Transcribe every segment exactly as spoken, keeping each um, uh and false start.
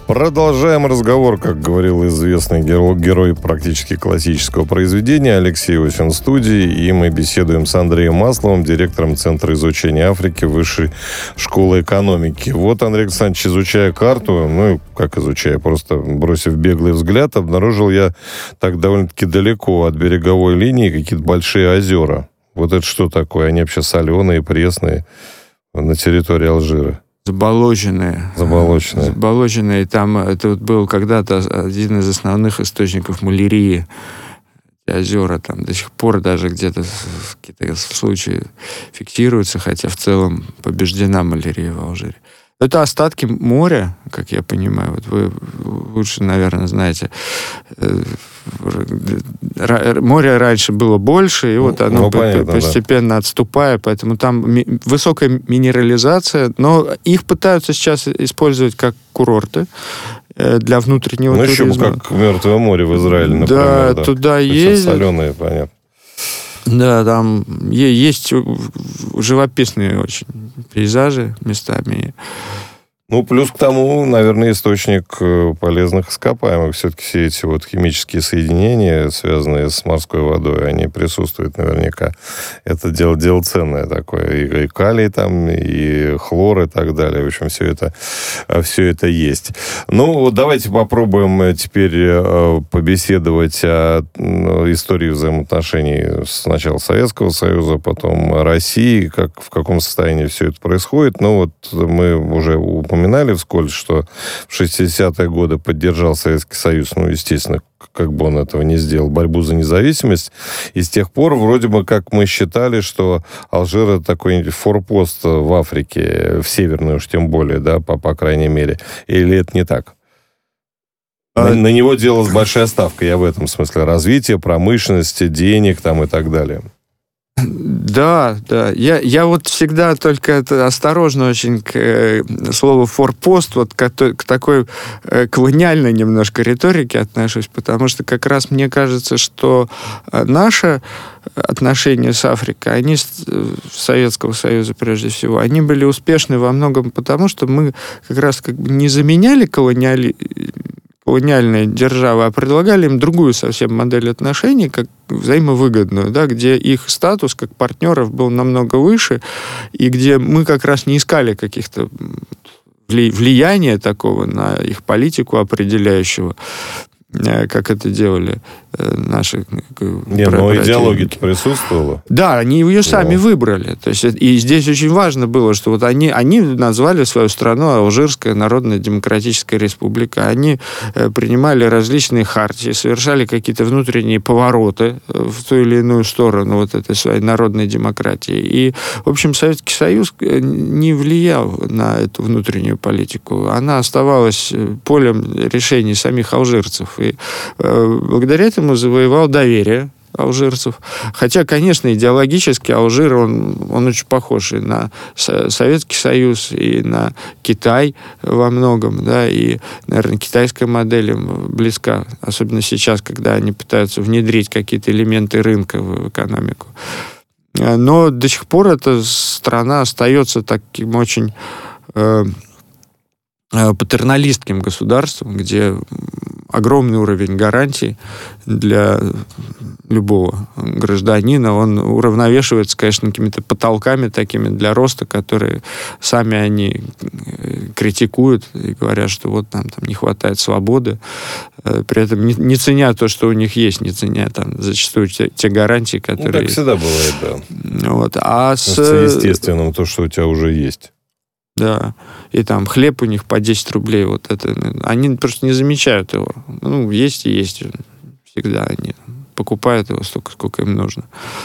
Продолжаем разговор, как говорил известный герой, герой практически классического произведения Алексей Осин в студии, и мы беседуем с Андреем Масловым, директором Центра изучения Африки Высшей школы экономики. Вот Андрей Александрович, изучая карту, ну, как изучая, просто бросив беглый взгляд, обнаружил я так довольно-таки далеко от береговой линии какие-то большие озера. Вот это что такое? Они вообще соленые, пресные на территории Алжира. Заболоченные. Заболоченные. Заболоченные. Там это вот был когда-то один из основных источников малярии. Озера там до сих пор даже где-то какие-то случаи фиксируются, хотя в целом побеждена малярия в Алжире. Это остатки моря, как я понимаю. Вот вы лучше, наверное, знаете. Море раньше было больше, и вот оно ну, понятно, постепенно да. отступая, поэтому там ми- высокая минерализация, но их пытаются сейчас использовать как курорты для внутреннего ну, туризма. Ну, еще как Мертвое море в Израиле, например. Да, да. туда ездят. Соленые, понятно. Да, там есть живописные очень пейзажи местами. Ну, плюс к тому, наверное, источник полезных ископаемых. Все-таки все эти вот химические соединения, связанные с морской водой, они присутствуют наверняка. Это дело, дело ценное такое. И, и калий там, и хлор, и так далее. В общем, все это, все это есть. Ну, давайте попробуем теперь побеседовать о истории взаимоотношений сначала Советского Союза, потом России, как, в каком состоянии все это происходит. Ну, вот мы уже упомянули, упоминали вскользь, что в шестидесятые годы поддержал Советский Союз, ну, естественно, как бы он этого не сделал, борьбу за независимость. И с тех пор вроде бы как мы считали, что Алжир это такой форпост в Африке, в Северной уж тем более, да, по, по крайней мере. Или это не так? На, на него делалась большая ставка, я в этом смысле. Развитие, промышленности, денег там и так далее. Да, да. Я, я вот всегда только это осторожно очень к э, слову «форпост», вот к, к такой э, колониальной немножко риторике отношусь, потому что как раз мне кажется, что наше отношения с Африкой, они с Советского Союза прежде всего, они были успешны во многом потому, что мы как раз как бы не заменяли колониали... колониальные державы, а предлагали им другую совсем модель отношений, как взаимовыгодную, да, где их статус как партнеров был намного выше, и где мы как раз не искали каких-то влияния такого на их политику определяющего, как это делали наши... Не, но идеология-то присутствовала. Да, они ее сами но. выбрали. То есть, и здесь очень важно было, что вот они, они назвали свою страну Алжирская Народная Демократическая Республика. Они принимали различные хартии, совершали какие-то внутренние повороты в ту или иную сторону вот этой своей народной демократии. И, в общем, Советский Союз не влиял на эту внутреннюю политику. Она оставалась полем решений самих алжирцев. И э, благодаря этому завоевал доверие алжирцев. Хотя, конечно, идеологически Алжир, он, он очень похож и на Советский Союз, и на Китай во многом, да, и, наверное, китайская модель им близка, особенно сейчас, когда они пытаются внедрить какие-то элементы рынка в экономику. Но до сих пор эта страна остается таким очень э, патерналистским государством, где огромный уровень гарантий для любого гражданина, он уравновешивается, конечно, какими-то потолками такими для роста, которые сами они критикуют и говорят, что вот нам там не хватает свободы, при этом не, не ценя то, что у них есть, не ценя там зачастую те, те гарантии, которые... Ну, так всегда бывает, да. Вот. А с... естественным то, что у тебя уже есть. Да, и там хлеб у них по десять рублей, вот это, они просто не замечают его. Ну, есть и есть, всегда они покупают его столько, сколько им нужно.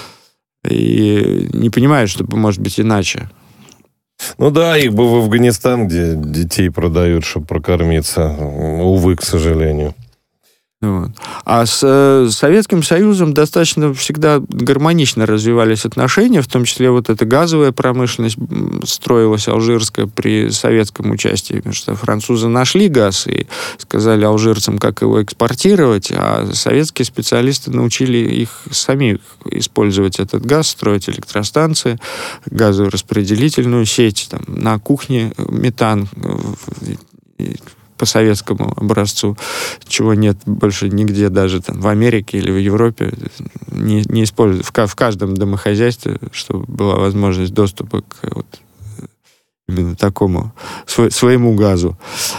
И не понимают, что может быть иначе. Ну да, их бы в Афганистан, где детей продают, чтобы прокормиться, увы, к сожалению. Вот. А с э, Советским Союзом достаточно всегда гармонично развивались отношения, в том числе вот эта газовая промышленность строилась алжирская при советском участии, потому что французы нашли газ и сказали алжирцам, как его экспортировать, а советские специалисты научили их самих использовать этот газ, строить электростанции, газовую распределительную сеть, там, на кухне метан, по советскому образцу, чего нет больше нигде, даже там в Америке или в Европе, не, не используют. В, в каждом домохозяйстве, чтобы была возможность доступа к вот, именно такому, свой, своему газу.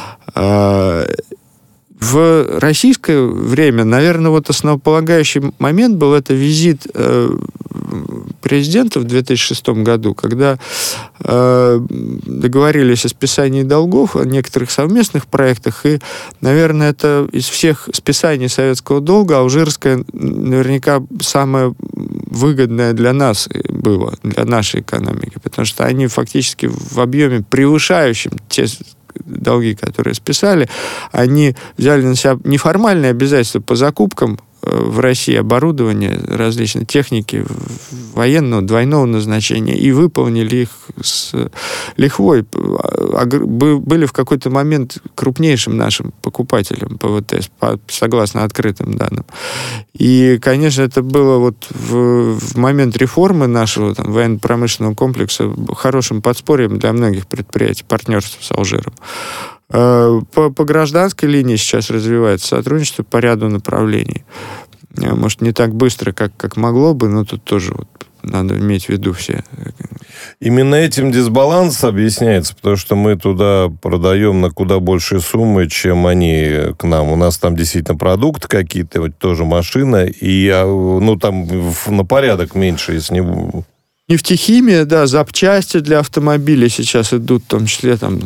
В российское время, наверное, вот основополагающий момент был это визит э, президента в две тысячи шестом году, когда э, договорились о списании долгов, о некоторых совместных проектах, и, наверное, это из всех списаний советского долга алжирское наверняка самое выгодное для нас было, для нашей экономики, потому что они фактически в объеме превышающем те долги, которые списали, они взяли на себя неформальные обязательства по закупкам в России оборудования, различной техники военного, двойного назначения, и выполнили их с лихвой. Были в какой-то момент крупнейшим нашим покупателем ПВТ, согласно открытым данным. И, конечно, это было вот в, в момент реформы нашего там, военно-промышленного комплекса хорошим подспорьем для многих предприятий, партнерства с Алжиром. По, по гражданской линии сейчас развивается сотрудничество по ряду направлений. Может, не так быстро, как, как могло бы, но тут тоже вот надо иметь в виду все. Именно этим дисбаланс объясняется, потому что мы туда продаем на куда большие суммы, чем они к нам. У нас там действительно продукты какие-то, вот тоже машина, и ну, там на порядок меньше, если не... Нефтехимия, да, запчасти для автомобилей сейчас идут, в том числе там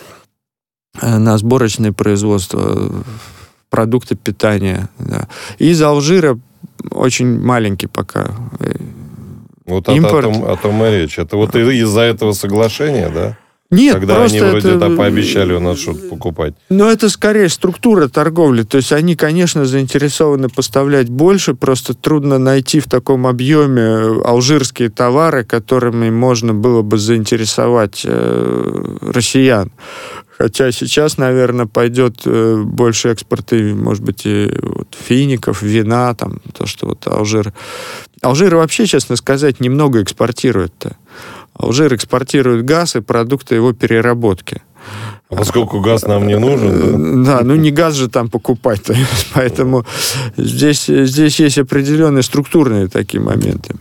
на сборочное производство, продукты питания. Да. И из Алжира очень маленький пока вот импорт. О том, о том и речь. Это вот из-за этого соглашения, да? Нет, когда просто они вроде это... да, пообещали у нас что-то покупать. Но это скорее структура торговли. То есть они, конечно, заинтересованы поставлять больше, просто трудно найти в таком объеме алжирские товары, которыми можно было бы заинтересовать э, россиян. Хотя сейчас, наверное, пойдет э, больше экспорта, может быть, и вот, фиников, вина, там, то, что вот Алжир... Алжир вообще, честно сказать, немного экспортирует-то. Алжир экспортирует газ и продукты его переработки. А поскольку газ нам не нужен, да? Да, ну не газ же там покупать. Поэтому здесь, здесь есть определенные структурные такие моменты.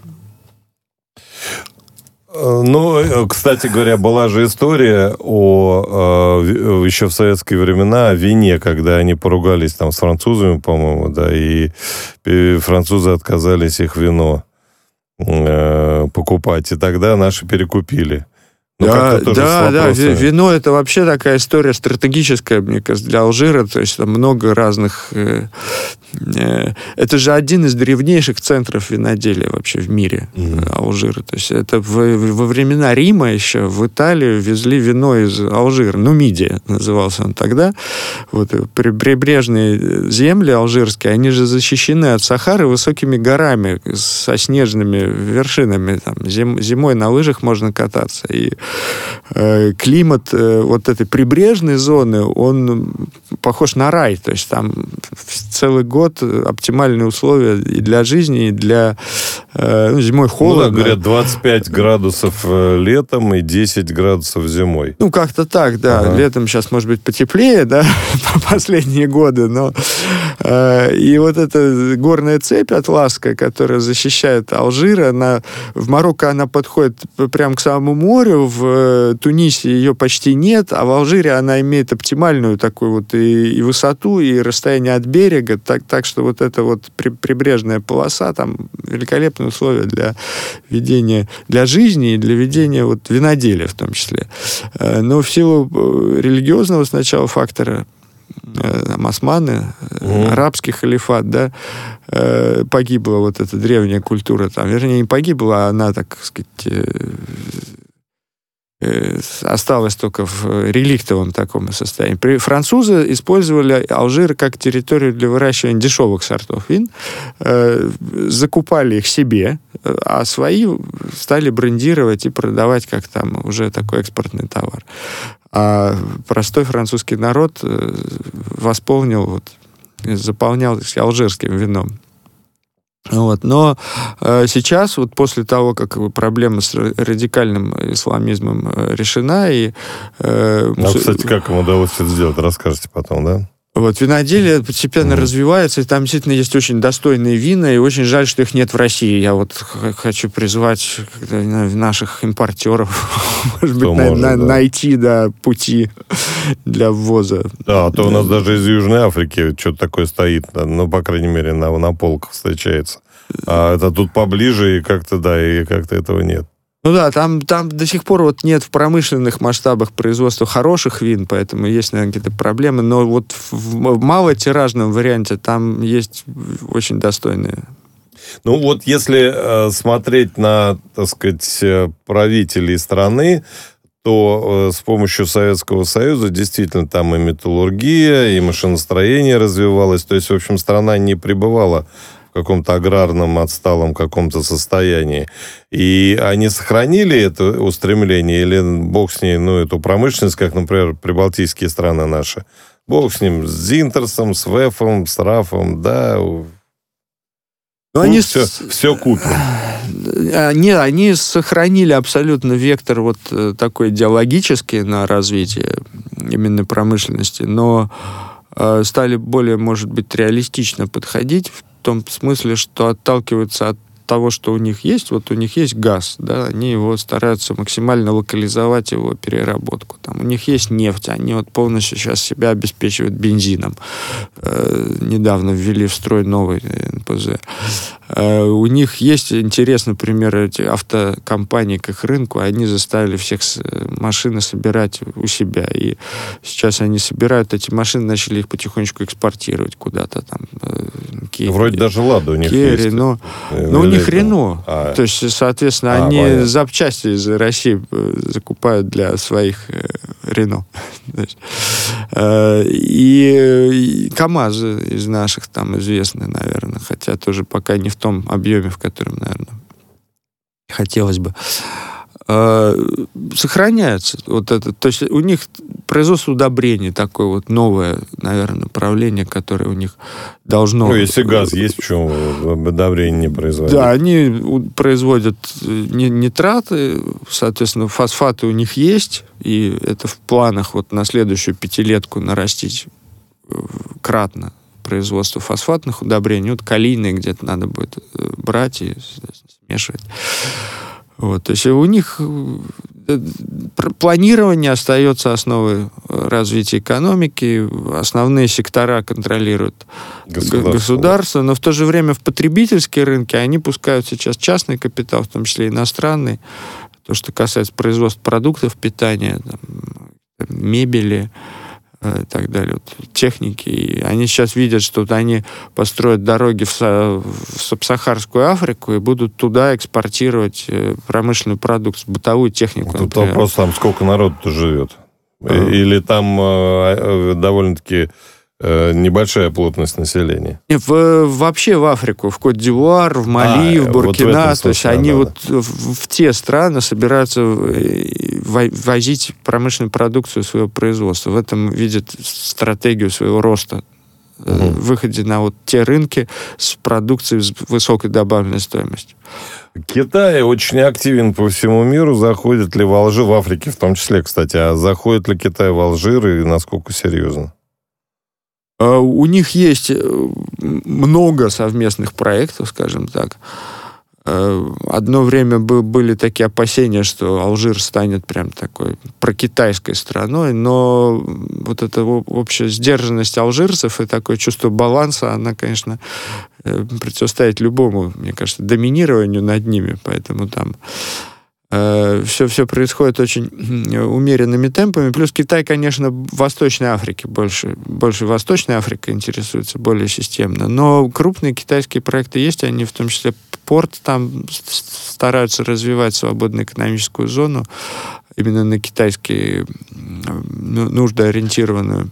Ну, кстати говоря, была же история о, еще в советские времена о вине, когда они поругались там с французами, по-моему, да, и французы отказались их вино покупать, и тогда наши перекупили. Ну, да, да, да, вино это вообще такая история стратегическая, мне кажется, для Алжира, то есть там много разных... Э, э, это же один из древнейших центров виноделия вообще в мире, mm-hmm. Алжира. То есть это в, во времена Рима еще в Италию везли вино из Алжира, Нумидия назывался он тогда. Вот прибрежные земли алжирские, они же защищены от Сахары высокими горами со снежными вершинами. Там, зим, зимой на лыжах можно кататься, и климат вот этой прибрежной зоны, он похож на рай. То есть там целый год оптимальные условия и для жизни, и для... Ну, зимой холодно. Ну, да, говорят, двадцать пять градусов летом и десять градусов зимой. Ну, как-то так, да. Ага. Летом сейчас, может быть, потеплее, да, последние годы, но... И вот эта горная цепь атласская, которая защищает Алжир, она... В Марокко она подходит прямо к самому морю, в Тунисе ее почти нет, а в Алжире она имеет оптимальную такую вот и, и высоту, и расстояние от берега, так, так что вот эта вот при, прибрежная полоса, там великолепные условия для ведения, для жизни и для ведения вот виноделия в том числе. Но в силу религиозного сначала фактора, там, османы, mm-hmm. арабский халифат, да, погибла вот эта древняя культура, там, вернее, не погибла, а она, так сказать, осталась только в реликтовом таком состоянии. Французы использовали Алжир как территорию для выращивания дешевых сортов вин, закупали их себе, а свои стали брендировать и продавать как там уже такой экспортный товар. А простой французский народ восполнил, вот, заполнял алжирским вином. Вот. Но э, сейчас, вот после того, как проблема с радикальным исламизмом решена, и... Э, а, кстати, как им удалось это сделать, расскажете потом, да? Вот, виноделие постепенно mm-hmm. развивается, и там действительно есть очень достойные вина, и очень жаль, что их нет в России. Я вот х- хочу призвать наших импортеров, может быть, на, может, на, да. найти да, пути для ввоза. Да, а то у нас даже из Южной Африки что-то такое стоит, ну, по крайней мере, на, на полках встречается. А это тут поближе, и как-то, да, и как-то этого нет. Ну да, там, там до сих пор вот нет в промышленных масштабах производства хороших вин, поэтому есть, наверное, какие-то проблемы, но вот в малотиражном варианте там есть очень достойные. Ну вот если э, смотреть на, так сказать, правителей страны, то э, с помощью Советского Союза действительно там и металлургия, и машиностроение развивалось, то есть, в общем, страна не пребывала в каком-то аграрном отсталом каком-то состоянии. И они сохранили это устремление, или бог с ней, ну, эту промышленность, как, например, прибалтийские страны наши. Бог с ним, с Зинтерсом, с Вэфом, с Рафом, да. Ну, они все, с... все купим. Не, они сохранили абсолютно вектор вот такой идеологический на развитие именно промышленности, но стали более, может быть, реалистично подходить в В том смысле, что отталкиваются от того, что у них есть. Вот у них есть газ, да, они его стараются максимально локализовать, его переработку. Там у них есть нефть, они вот полностью сейчас себя обеспечивают бензином. Э, недавно ввели в строй новый эн пэ зэ. Э, у них есть, интересный пример, эти автокомпании к их рынку, они заставили всех машины собирать у себя. И сейчас они собирают эти машины, начали их потихонечку экспортировать куда-то там. Киев, Вроде даже Лада у них Керри, есть. Но, но у них Рено. А. То есть, соответственно, а, они понятно. запчасти из России закупают для своих Рено. И, и КАМАЗы из наших там известны, наверное, хотя тоже пока не в том объеме, в котором, наверное, хотелось бы. Сохраняется вот это. То есть у них производство удобрений такое вот новое, наверное, направление, которое у них должно... Ну, если газ есть, почему удобрения не производят? Да, они производят нитраты, соответственно, фосфаты у них есть, и это в планах вот на следующую пятилетку нарастить кратно производство фосфатных удобрений. Вот калийные где-то надо будет брать и смешивать. Вот, то есть у них планирование остается основой развития экономики, основные сектора контролирует государство. государство, но в то же время в потребительские рынки они пускают сейчас частный капитал, в том числе иностранный, то, что касается производства продуктов питания, там, мебели, и так далее, вот, техники. И они сейчас видят, что вот они построят дороги в, в субсахарскую Африку и будут туда экспортировать промышленную продукцию, бытовую технику. Тут например. Вопрос, там сколько народу-то живет? А. Или там э, довольно-таки э, небольшая плотность населения? В, вообще в Африку, в Кот-д'Ивуар, в Мали, а, в Буркина. Вот в то есть да, они да, вот да. В, в те страны собираются возить промышленную продукцию своего производства. В этом видят стратегию своего роста. Угу. В выходе на вот те рынки с продукцией с высокой добавленной стоимостью. Китай очень активен по всему миру. Заходит ли в Алжир, в Африке в том числе, кстати, а заходит ли Китай в Алжир и насколько серьезно? У них есть много совместных проектов, скажем так. Одно время были такие опасения, что Алжир станет прям такой прокитайской страной, но вот эта общая сдержанность алжирцев и такое чувство баланса, она, конечно, противостоит любому, мне кажется, доминированию над ними, поэтому там все, все происходит очень умеренными темпами. Плюс Китай, конечно, в Восточной Африке больше, больше Восточной Африкой интересуется более системно. Но крупные китайские проекты есть, они в том числе порт там стараются развивать свободную экономическую зону, именно на китайские нужды ориентированную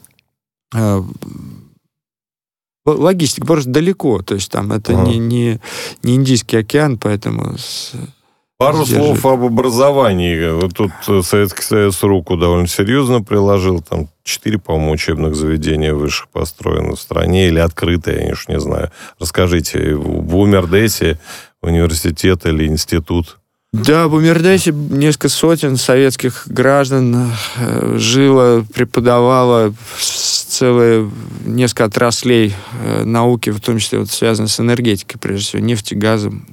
логистику. Просто далеко, то есть там это ага. не, не, не Индийский океан, поэтому... С... Пару сдерживать. Слов об образовании. Вот тут Советский Союз руку довольно серьезно приложил. Там четыре, по-моему, учебных заведения высших построено в стране. Или открытые, я уж не знаю. Расскажите, в УМРДЭСе университет или институт? Да, в УМРДЭСе несколько сотен советских граждан жило, преподавало целые несколько отраслей науки, в том числе вот связанные с энергетикой, прежде всего, нефтью, газом,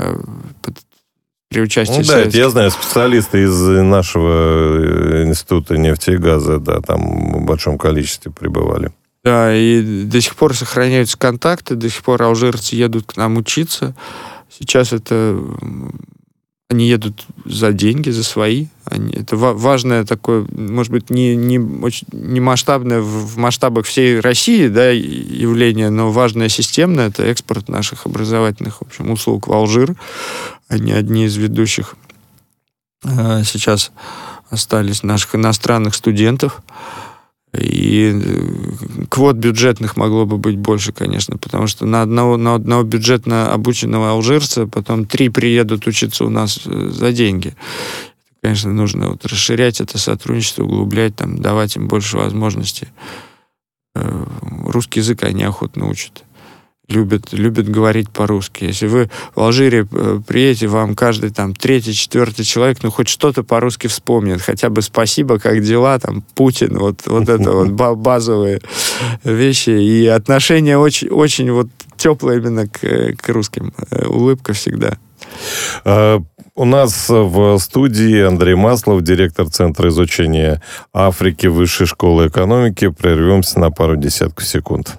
при участии... Ну да, это я знаю, специалисты из нашего института нефти и газа, да, там в большом количестве пребывали. Да, и до сих пор сохраняются контакты, до сих пор алжирцы едут к нам учиться. Сейчас это... Они едут за деньги, за свои. Они, это важное такое, может быть, не, не, очень, не масштабное в масштабах всей России, да, явление, но важное системное. Это экспорт наших образовательных, в общем, услуг в Алжир. Они одни из ведущих. Сейчас остались наших иностранных студентов. И квот бюджетных могло бы быть больше, конечно, потому что на одного, на одного бюджетно обученного алжирца потом три приедут учиться у нас за деньги. Конечно, нужно вот расширять это сотрудничество, углублять, там, давать им больше возможностей. Русский язык они охотно учат. Любят, любят говорить по-русски. Если вы в Алжире приедете, вам каждый там третий, четвертый человек, ну, хоть что-то по-русски вспомнит. Хотя бы спасибо, как дела, там, Путин, вот, вот это вот базовые вещи. И отношение очень, очень вот теплое именно к, к русским. Улыбка всегда. У нас в студии Андрей Маслов, директор Центра изучения Африки Высшей школы экономики. Прервемся на пару десятков секунд.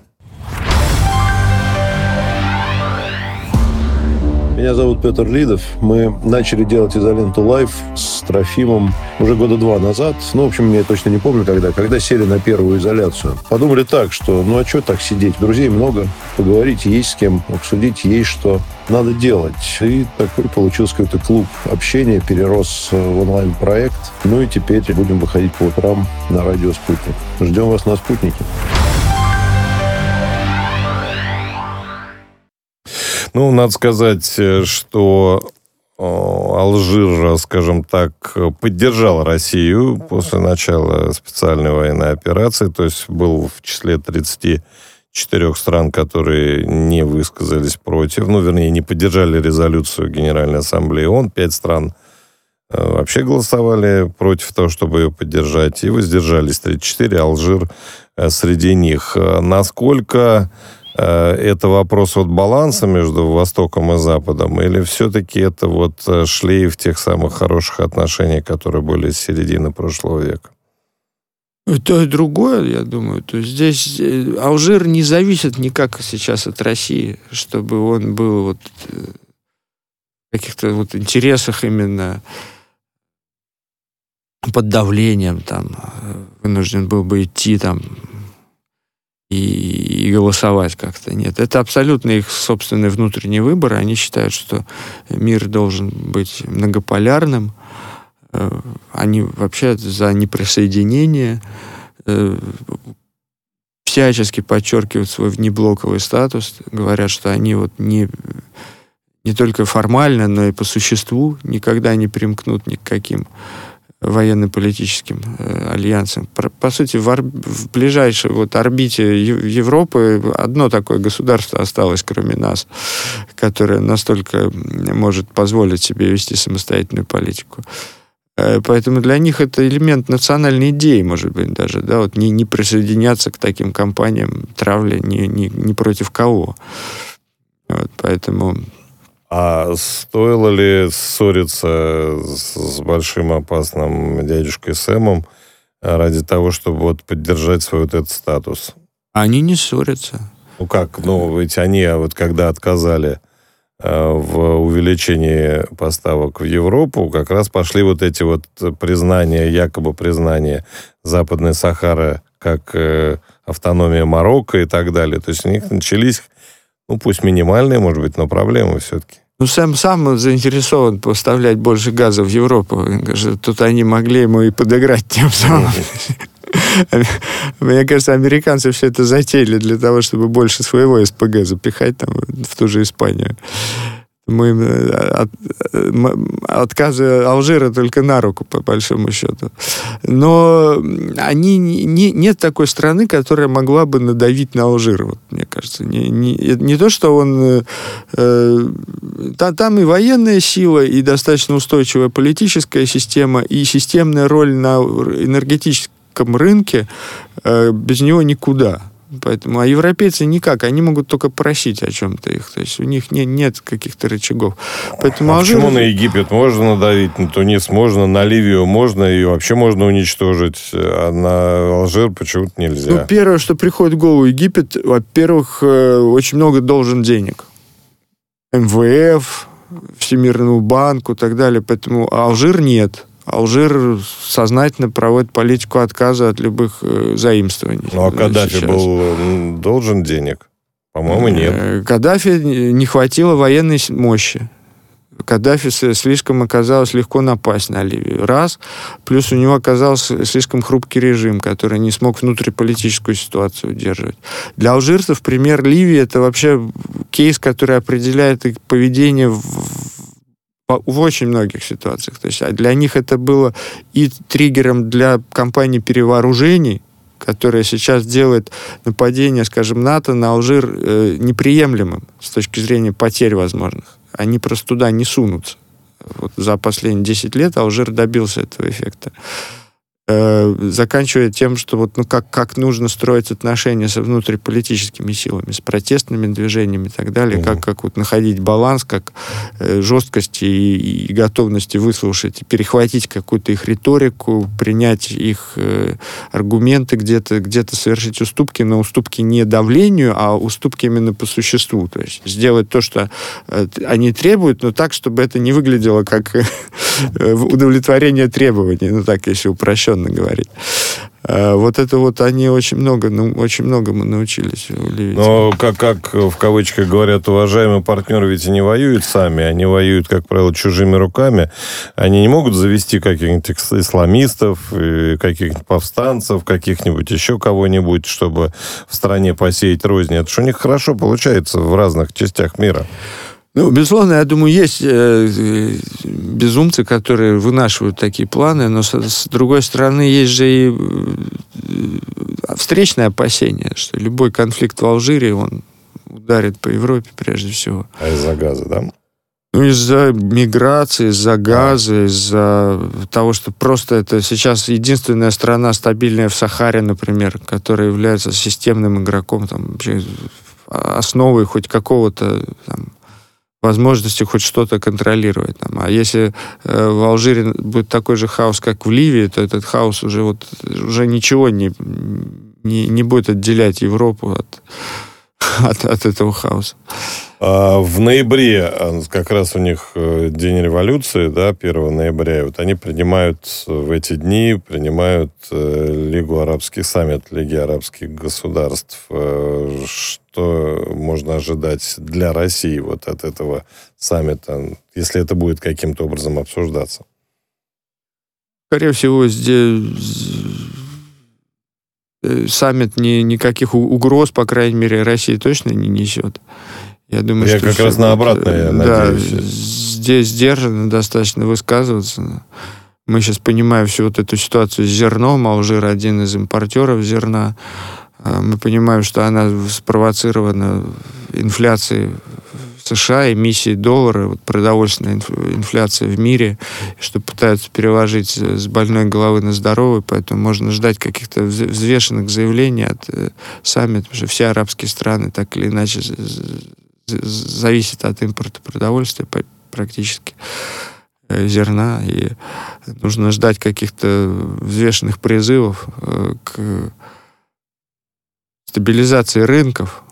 Меня зовут Петр Лидов. Мы начали делать «Изоленту Лайф» с Трофимом уже года два назад. Ну, в общем, я точно не помню, когда. Когда сели на первую изоляцию. Подумали так, что ну а что так сидеть? Друзей много, поговорить есть с кем, обсудить есть что. Надо делать. И такой получился какой-то клуб общения, перерос в онлайн-проект. Ну и теперь будем выходить по утрам на радио «Спутник». Ждем вас на «Спутнике». Ну, надо сказать, что Алжир, скажем так, поддержал Россию после начала специальной военной операции, то есть был в числе тридцати четырёх стран, которые не высказались против, ну, вернее, не поддержали резолюцию Генеральной Ассамблеи ООН. Пять стран вообще голосовали против того, чтобы ее поддержать, и воздержались тридцать четыре, Алжир среди них. Насколько... это вопрос вот баланса между Востоком и Западом, или все-таки это вот шлейф тех самых хороших отношений, которые были с середины прошлого века? И то, и другое, я думаю. То есть здесь Алжир не зависит никак сейчас от России, чтобы он был вот в каких-то вот интересах именно под давлением, там, вынужден был бы идти там И, и голосовать как-то. Нет, это абсолютно их собственный внутренний выбор. Они считают, что мир должен быть многополярным. Они вообще за неприсоединение, всячески подчеркивают свой внеблоковый статус, говорят, что они вот не, не только формально, но и по существу никогда не примкнут ни к каким военно-политическим э, альянсом. По, по сути, в, ор... в ближайшей вот орбите Европы одно такое государство осталось, кроме нас, которое настолько может позволить себе вести самостоятельную политику. Э, поэтому для них это элемент национальной идеи, может быть, даже, да, вот не, не присоединяться к таким кампаниям травли ни, ни, ни против кого. Вот, поэтому... А стоило ли ссориться с, с большим опасным дядюшкой Сэмом ради того, чтобы вот поддержать свой вот этот статус? Они не ссорятся. Ну как? Ну, ведь они вот когда отказали э, в увеличении поставок в Европу, как раз пошли вот эти вот признания, якобы признания Западной Сахары как э, автономия Марокко и так далее. То есть у них начались... Ну, пусть минимальные, может быть, но проблемы все-таки. Ну, Сэм сам заинтересован поставлять больше газа в Европу. Тут они могли ему и подыграть тем самым. Мне кажется, американцы все это затеяли для того, чтобы больше своего СПГ запихать там, в ту же Испанию. Мы от, отказы Алжира только на руку, по большому счету. Но они, не, нет такой страны, которая могла бы надавить на Алжир, вот, мне кажется. Не, не, не то, что он... Э, та, там и военная сила, и достаточно устойчивая политическая система, и системная роль на энергетическом рынке, э, без него никуда. Поэтому, а европейцы никак, они могут только просить о чем-то их, то есть у них не, нет каких-то рычагов. Поэтому а Алжир... почему на Египет можно надавить, на Тунис можно, на Ливию можно, и вообще можно уничтожить, а на Алжир почему-то нельзя? Ну, первое, что приходит в голову, Египет, во-первых, очень много должен денег. эм вэ эф, Всемирному банку и так далее, поэтому Алжир нет. Алжир сознательно проводит политику отказа от любых э, заимствований. Ну, а Каддафи сейчас. был должен денег? По-моему, нет. Каддафи не хватило военной мощи. Каддафи слишком оказалось легко напасть на Ливию. Раз. Плюс у него оказался слишком хрупкий режим, который не смог внутриполитическую ситуацию удерживать. Для алжирцев пример Ливии — это вообще кейс, который определяет их поведение в в очень многих ситуациях. То есть для них это было и триггером для кампании перевооружений, которая сейчас делает нападение, скажем, НАТО на Алжир э, неприемлемым с точки зрения потерь возможных. Они просто туда не сунутся. Вот за последние десять лет Алжир добился этого эффекта. Э, заканчивая тем, что вот, ну, как, как нужно строить отношения со внутриполитическими силами, с протестными движениями и так далее, mm-hmm. как, как вот находить баланс, как э, жесткости и, и готовности выслушать, перехватить какую-то их риторику, принять их э, аргументы, где-то, где-то совершить уступки, но уступки не давлению, а уступки именно по существу. То есть сделать то, что э, они требуют, но так, чтобы это не выглядело как удовлетворение требований, ну так, если упрощенно говорить. Вот это вот они очень много, ну, очень многому научились. Но, как, как в кавычках говорят, уважаемые партнеры ведь и не воюют сами, они воюют, как правило, чужими руками. Они не могут завести каких-нибудь исламистов, каких-нибудь повстанцев, каких-нибудь еще кого-нибудь, чтобы в стране посеять розни. Это же у них хорошо получается в разных частях мира. Ну, безусловно, я думаю, есть э, безумцы, которые вынашивают такие планы, но с, с другой стороны, есть же и э, встречное опасение, что любой конфликт в Алжире, он ударит по Европе прежде всего. А из-за газа, да? Ну, из-за миграции, из-за газа, из-за того, что просто это сейчас единственная страна стабильная в Сахаре, например, которая является системным игроком, там, вообще основой хоть какого-то там, возможности хоть что-то контролировать. Там. А если э, в Алжире будет такой же хаос, как в Ливии, то этот хаос уже, вот, уже ничего не, не, не будет отделять Европу от, от, от этого хаоса. А в ноябре, как раз у них день революции, да, первого ноября, вот они принимают в эти дни, принимают Лигу арабских, саммит Лиги арабских государств. Что можно ожидать для России вот от этого саммита, если это будет каким-то образом обсуждаться? Скорее всего, здесь саммит ни, никаких угроз, по крайней мере, России точно не несет. Я думаю, Я что как раз на обратное, да, надеюсь. Здесь сдержанно достаточно высказываться. Мы сейчас понимаем всю вот эту ситуацию с зерном. Алжир один из импортеров зерна. Мы понимаем, что она спровоцирована инфляцией в США, эмиссией доллара, вот продовольственная инфляция в мире, что пытаются переложить с больной головы на здоровую, поэтому можно ждать каких-то взвешенных заявлений от саммита, потому что все арабские страны так или иначе зависят от импорта продовольствия практически, зерна, и нужно ждать каких-то взвешенных призывов к стабилизации рынков,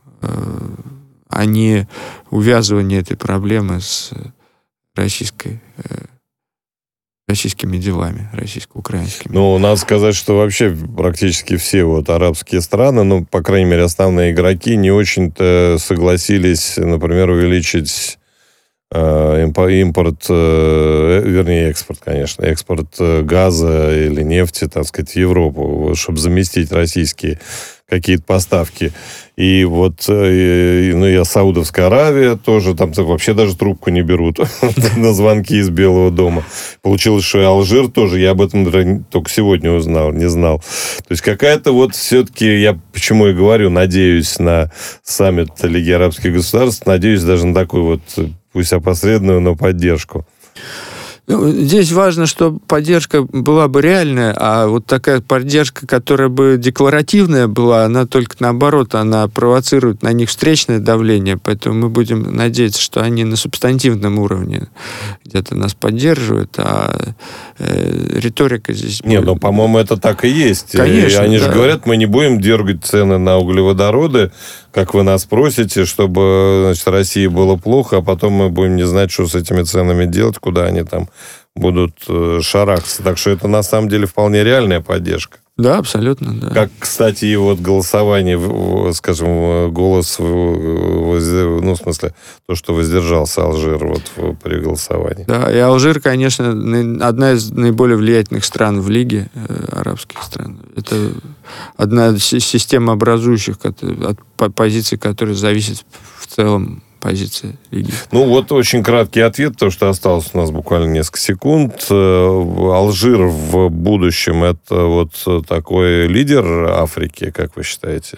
а не увязывание этой проблемы с российской, российскими делами, российско-украинскими. Ну, надо сказать, что вообще практически все вот арабские страны, ну, по крайней мере, основные игроки не очень-то согласились, например, увеличить э, импорт, э, вернее, экспорт, конечно, экспорт газа или нефти, так сказать, в Европу, чтобы заместить российские какие-то поставки. И вот, и, ну, я Саудовская Аравия тоже, там вообще даже трубку не берут на звонки из Белого дома. Получилось, что и Алжир тоже, я об этом только сегодня узнал, не знал. То есть какая-то вот все-таки, я почему и говорю, надеюсь на саммит Лиги арабских государств, надеюсь даже на такую вот, пусть опосредованную, но поддержку. Ну, здесь важно, что поддержка была бы реальная, а вот такая поддержка, которая бы декларативная была, она только наоборот, она провоцирует на них встречное давление, поэтому мы будем надеяться, что они на субстантивном уровне где-то нас поддерживают, а э, риторика здесь... Не, будет... ну, по-моему, это так и есть. Конечно, и они да. же говорят, мы не будем дергать цены на углеводороды, как вы нас просите, чтобы, значит, России было плохо, а потом мы будем не знать, что с этими ценами делать, куда они там будут шарахаться. Так что это, на самом деле, вполне реальная поддержка. Да, абсолютно, да. Как, кстати, и вот голосование, скажем, голос, ну, в смысле, то, что воздержался Алжир вот при голосовании. Да, и Алжир, конечно, одна из наиболее влиятельных стран в Лиге, арабских стран. Это одна из системообразующих от позиций, которая зависит в целом позиция Лиги. Ну, вот очень краткий ответ, потому что осталось у нас буквально несколько секунд. Алжир в будущем это вот такой лидер Африки, как вы считаете?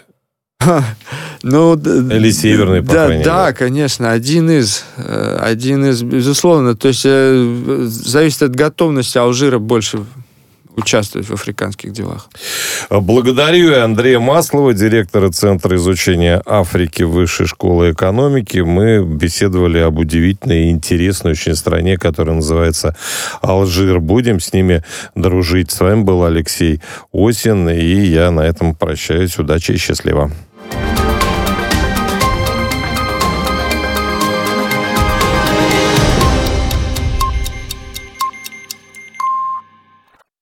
Ну, Или северный, по да, крайней мере. Да, конечно, один из, один из, безусловно, то есть зависит от готовности Алжира больше участвовать в африканских делах. Благодарю Андрея Маслова, директора Центра изучения Африки Высшей школы экономики. Мы беседовали об удивительной и интересной очень стране, которая называется Алжир. Будем с ними дружить. С вами был Алексей Осин, и я на этом прощаюсь. Удачи и счастливо.